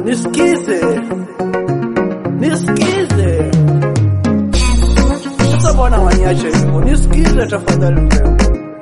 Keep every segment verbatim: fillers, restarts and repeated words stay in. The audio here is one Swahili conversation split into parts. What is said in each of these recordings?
nisikize, nisikize. Sasa mbona waniache hivyo? Nisikize tafadhali mrembo.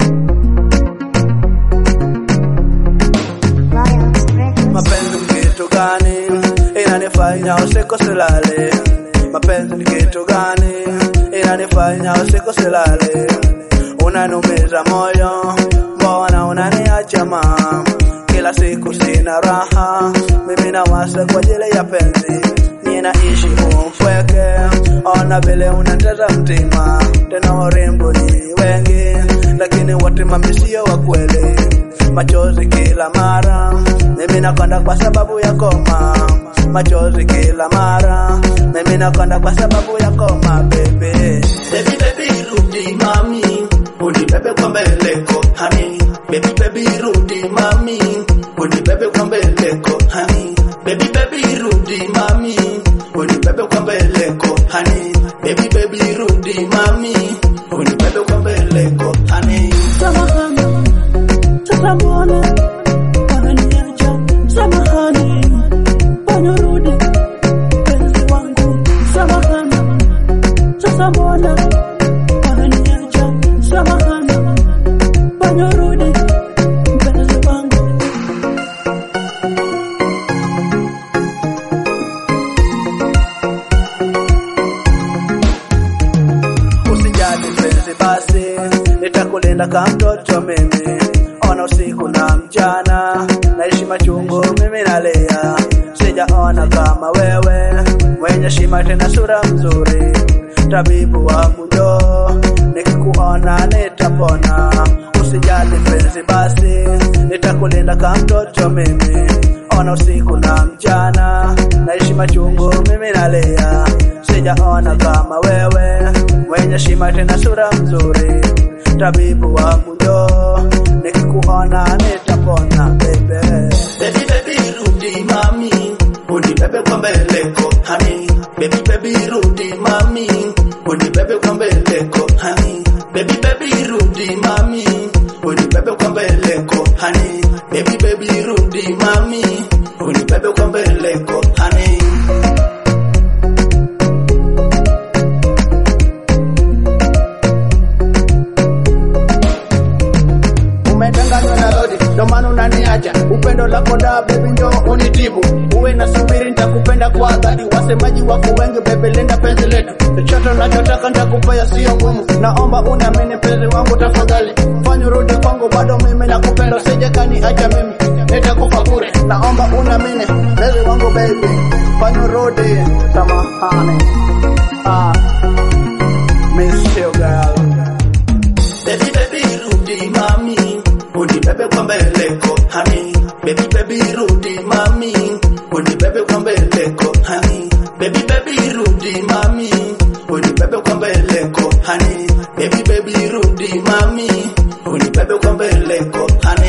Mapenzi ni kitu gani? Inanifanya usiku silale. Mapenzi ni kitu gani? Inanifanya usiku silale. Unanumiza moyo, mbona unaniacha mama? Kila siku sina raha, mimi nawasa kwa ajili ya penzi. Ninaishi mpweke, ona vile unateza mtima. Tena warembo ni wengi, lakini wote mami sio wa kweli. Machozi kila mara, mimi nakonda kwa sababu ya koma. Machozi kila mara, mimi nakonda kwa sababu ya koma baby. Baby baby rudi mami, unibebe kwa mbeleko honey. Baby baby rudi mami, unibebe kwa mbeleko honey. Baby baby rudi mami, unibebe kwa mbeleko honey. Baby baby rudi mami, unibebe kwa mbeleko honey. Samahani, sasa mbona wananiacha? Samahani, wanarudi penzi wangu. Samahani, sasa mbona wananiacha? Samahani, wanarudi penzi wangu. Usijali penzi basi, nitakulinda kama mtoto mimi. Ona usiku na mchana, naishi machungu mimi nalia. Sijaona kama wewe, mwenye heshima tena sura mzuri. Tabibu wangu njoo, nikikuona nitapona. Usijali penzi basi, nitakulinda kama mtoto mimi. Ona usiku na mchana, naishi machungu mimi nalia. Sijaona kama wewe, mwenye heshima tena sura mzuri. Tabibu wangu njoo, nikikuona nitapona baby. Baby baby rudi mami, unibebe kwa mbeleko honey. Baby baby rudi mami, unibebe kwa mbeleko honey. Baby baby rudi mami, unibebe kwa mbeleko honey. Baby baby rudi mami, unibebe kwa mbeleko honey. Umedanganywa na lodi, ndo maana unaniacha. Upendo lako da baby njoo unitibu. Uwe na subiri nitakupenda kwa dhati. Wasemaji wako wengi baby linda penzi letu. Chochote unachotaka nitakupea sio ngumu. Naomba uniamini penzi wangu tafadhali. Fanya urudi kwangu bado mimi nakupenda. Usije kaniacha mimi nitakufa bure. Naomba uniamini penzi wangu baby. Fanya urudi, samahani. Ah, miss you girl. Baby baby rudi mami, unibebe kwa mbeleko honey. Baby baby rudi mami, unibebe kwa mbeleko honey. Baby baby rudi mami, unibebe kwa mbeleko honey. Baby baby rudi mami, unibebe kwa mbeleko honey.